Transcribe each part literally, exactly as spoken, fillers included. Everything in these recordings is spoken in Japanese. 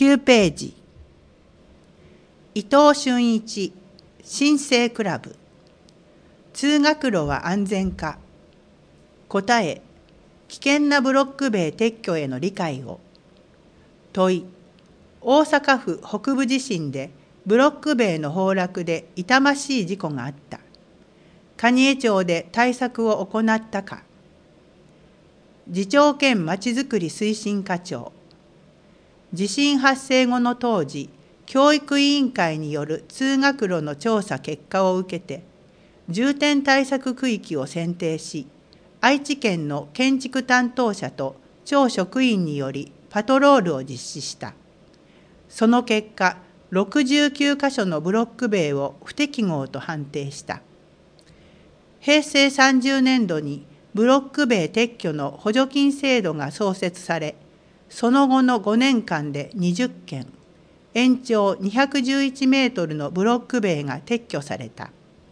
きゅうページ。伊藤俊一、新生クラブ。通学路は安全か。答え、危険なブロック塀撤去への理解を。問い、大阪府北部地震でブロック塀の崩落で痛ましい事故があった。蟹江町で対策を行ったか。次長兼まちづくり推進課長。地震発生後の当時、教育委員会による通学路の調査結果を受けて、重点対策区域を選定し、愛知県の建築担当者と町職員によりパトロールを実施した。その結果、ろくじゅうきゅうか所のブロック塀を不適合と判定した。へいせいさんじゅうねんどにブロック塀撤去の補助金制度が創設され、その後のごねんかんでにじゅっけん、延長にひゃくじゅういちメートルのブロック塀が撤去された。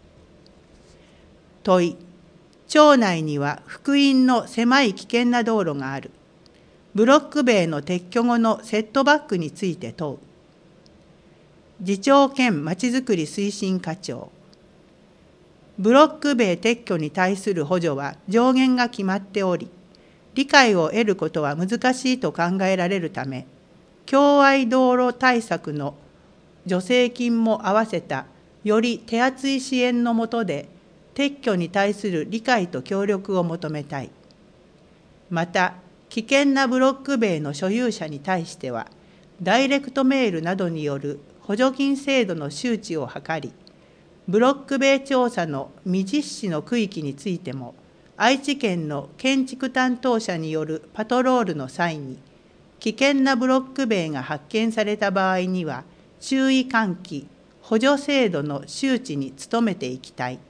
問い、町内には幅員の狭い危険な道路がある。ブロック塀の撤去後のセットバックについて問う。次長兼まちづくり推進課長。ブロック塀撤去に対する補助は上限が決まっており、理解を得ることは難しいと考えられるため、共愛道路対策の助成金も合わせたより手厚い支援の下で、撤去に対する理解と協力を求めたい。また、危険なブロック塀の所有者に対しては、ダイレクトメールなどによる補助金制度の周知を図り、ブロック塀調査の未実施の区域についても、愛知県の建築担当者によるパトロールの際に、危険なブロック塀が発見された場合には、注意喚起、補助制度の周知に努めていきたい。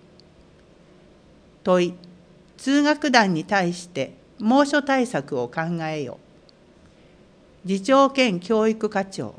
問い、通学団に対して猛暑対策を考えよ。次長兼教育課長。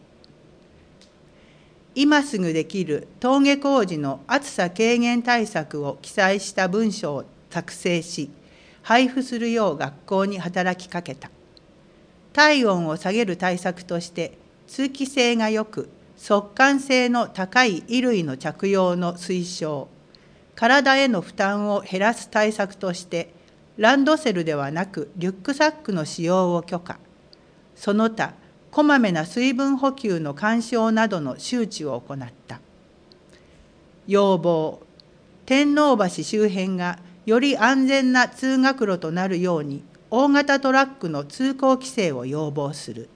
今すぐできる登下校時の暑さ軽減対策を記載した文書を作成し、配布するよう学校に働きかけた。体温を下げる対策として、通気性が良く、速乾性の高い衣類の着用の推奨、体への負担を減らす対策として、ランドセルではなくリュックサックの使用を許可、その他、こまめな水分補給の干渉などの周知を行った。要望、天王橋周辺がより安全な通学路となるように、大型トラックの通行規制を要望する。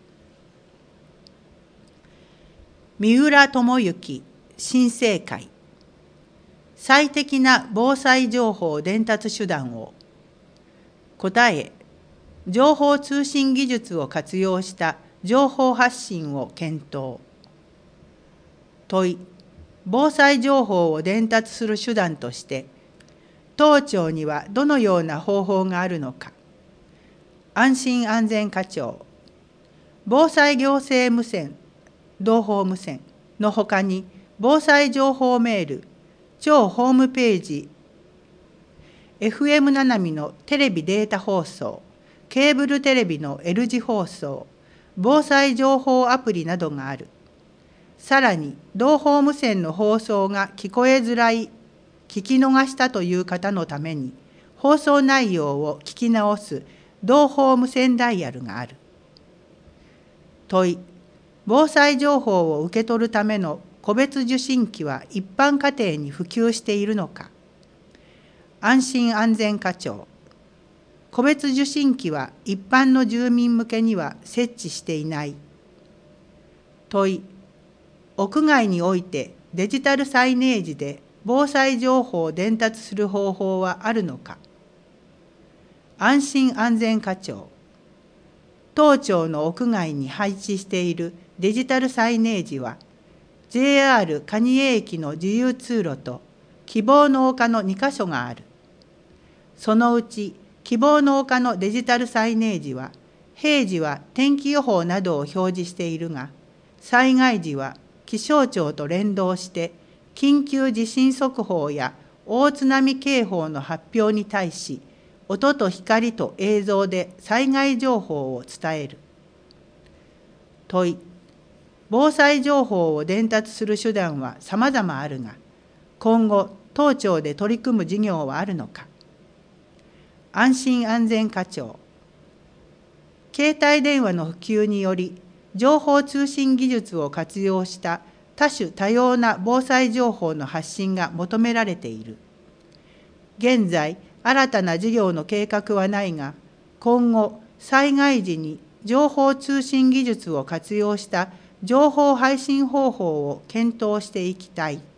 三浦智之、新生会。最適な防災情報伝達手段を。答え、情報通信技術を活用した情報発信を検討。問い、防災情報を伝達する手段として、当庁にはどのような方法があるのか。安心安全課長。防災行政無線、同胞無線のほかに、防災情報メール、庁ホームページ、エフエム ななみのテレビデータ放送、ケーブルテレビの L 字放送、防災情報アプリなどがある。さらに、同胞無線の放送が聞こえづらい、聞き逃したという方のために、放送内容を聞き直す同胞無線ダイヤルがある。問い、防災情報を受け取るための個別受信機は一般家庭に普及しているのか。安心安全課長。個別受信機は一般の住民向けには設置していない。問い、屋外においてデジタルサイネージで防災情報を伝達する方法はあるのか。安心安全課長。当庁の屋外に配置しているデジタルサイネージは、ジェイアール 蟹江駅の自由通路と希望の丘のにか所がある。そのうち希望の丘のデジタルサイネージは、平時は天気予報などを表示しているが、災害時は気象庁と連動して緊急地震速報や大津波警報の発表に対し、音と光と映像で災害情報を伝える。問い、 防災情報を伝達する手段はさまざまあるが、今後、当庁で取り組む事業はあるのか。安心安全課長。携帯電話の普及により、情報通信技術を活用した多種多様な防災情報の発信が求められている。現在、新たな事業の計画はないが、今後、災害時に情報通信技術を活用した情報配信方法を検討していきたい。